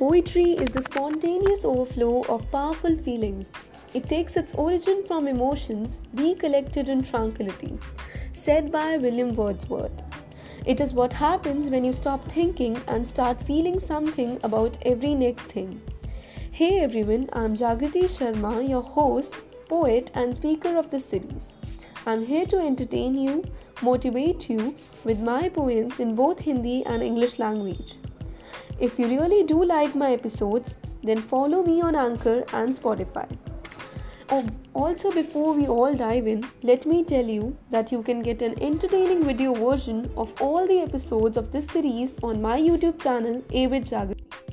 Poetry is the spontaneous overflow of powerful feelings. It takes its origin from emotions recollected in tranquility, said by William Wordsworth. It is what happens when you stop thinking and start feeling something about every next thing. Hey everyone, I'm Jagriti Sharma, your host, poet, and speaker of this series. I'm here to entertain you, motivate you with my poems in both Hindi and English language. If you really do like my episodes, then follow me on Anchor and Spotify. Also, before we all dive in, let me tell you that you can get an entertaining video version of all the episodes of this series on my YouTube channel, A with Jagriti.